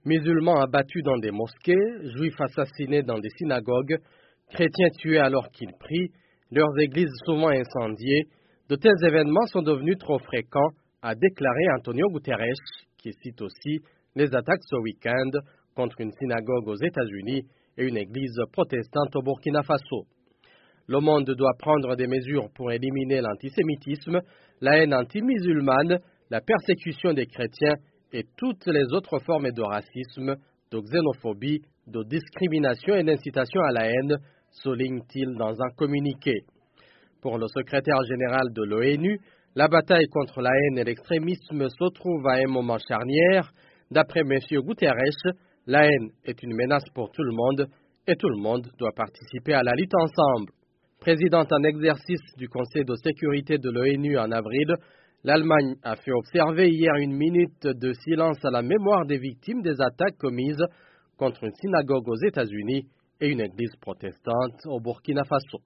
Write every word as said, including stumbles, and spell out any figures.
Musulmans abattus dans des mosquées, juifs assassinés dans des synagogues, chrétiens tués alors qu'ils prient, leurs églises souvent incendiées, de tels événements sont devenus trop fréquents, a déclaré Antonio Guterres, qui cite aussi les attaques ce week-end contre une synagogue aux États-Unis et une église protestante au Burkina Faso. Le monde doit prendre des mesures pour éliminer l'antisémitisme, la haine anti-musulmane, la persécution des chrétiens et toutes les autres formes de racisme, de xénophobie, de discrimination et d'incitation à la haine, souligne-t-il dans un communiqué. Pour le secrétaire général de l'ONU, la bataille contre la haine et l'extrémisme se trouve à un moment charnière. D'après M. Guterres, la haine est une menace pour tout le monde et tout le monde doit participer à la lutte ensemble. Présidente en exercice du Conseil de sécurité de l'ONU en avril, l'Allemagne a fait observer hier une minute de silence à la mémoire des victimes des attaques commises contre une synagogue aux États-Unis et une église protestante au Burkina Faso.